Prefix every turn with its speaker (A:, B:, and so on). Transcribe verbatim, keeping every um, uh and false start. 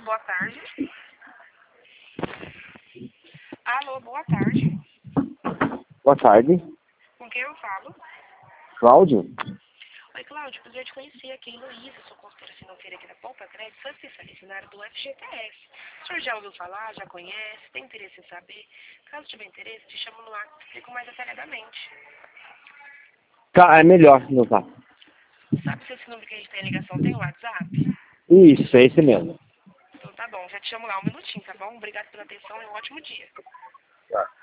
A: boa tarde. Alô, boa tarde.
B: Boa tarde.
A: Com quem eu falo?
B: Cláudio?
A: Oi, Cláudio. Prazer te conhecer aqui em Luísa. Sou consultora financeira aqui da Poupa Crédito. Sou especialista na área do F G T S. O senhor já ouviu falar? Já conhece? Tem interesse em saber? Caso tiver interesse, te chamo no ar e explico mais detalhadamente.
B: Tá, é melhor no zap.
A: Sabe se esse número que a gente tem em ligação tem o WhatsApp?
B: Isso, é esse mesmo.
A: Então tá bom. Já te chamo lá um minutinho, tá bom? Obrigado pela atenção e um ótimo dia.
B: Tá.